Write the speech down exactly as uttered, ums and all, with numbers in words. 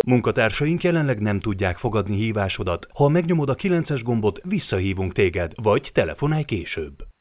Munkatársaink jelenleg nem tudják fogadni hívásodat. Ha megnyomod a kilences gombot, visszahívunk téged, vagy telefonálj később.